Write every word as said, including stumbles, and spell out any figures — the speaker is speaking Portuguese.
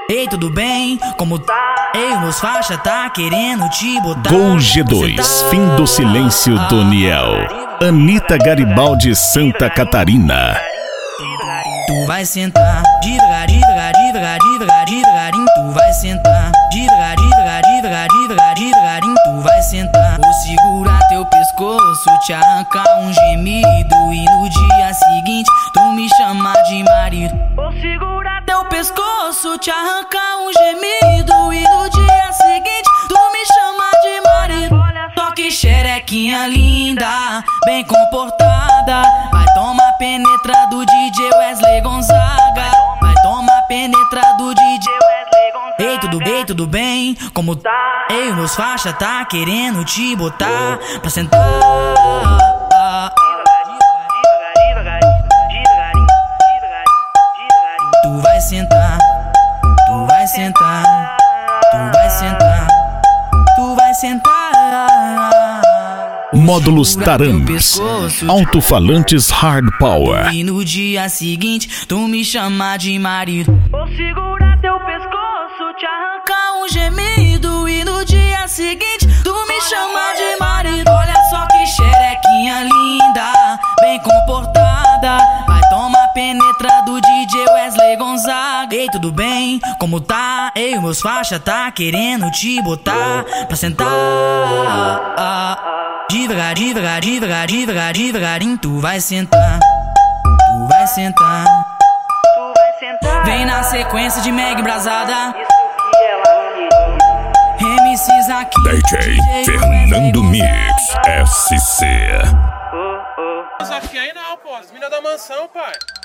Ei, tudo bem? Como tá? Ei, meus faixa tá querendo te botar. Gol G dois, fim do silêncio do Niel. Anitta Garibaldi, Santa Catarina. Tu vai sentar devagar, devagar, devagar, devagar, devagarinho. Tu vai sentar devagar, devagar, devagar, devagar, devagarinho. Tu vai sentar. Vou segurar teu pescoço, te arrancar um gemido e no dia seguinte tu me chamar de marido. Vou segurar teu pescoço, te arrancar um gemido e no dia seguinte tu me chamar de marido. Só que xerequinha linda, bem comportada, vai tomar penetra do D J Wesley Gonzaga. Vai tomar penetra do D J Wesley Gonzaga. Ei, tudo bem, tudo bem? Como tá? Ei, meus faixa tá querendo te botar pra sentar. Tu vai sentar, tu vai sentar, tu vai sentar, tu vai sentar. Módulos Taramis, alto-falantes Hard Power. E no dia seguinte tu me chama de marido. Vou segurar teu pescoço, te arrancar um gemido e no dia seguinte tu me chama de marido. Olha só que xerequinha linda, bem comportada, vai tomar penetra do D J Wesley Gonzaga. Ei, tudo bem? Como tá? Ei, meus faixa tá querendo te botar pra sentar. Devagar, devagar, devagar, devagar, devagarinho. Tu vai sentar, tu vai sentar, tu vai sentar. Vem na sequência de Meg Brasada, M Cs aqui, D J Fernando Mix S C. Desafio aí não, pô. As minas da mansão, pai.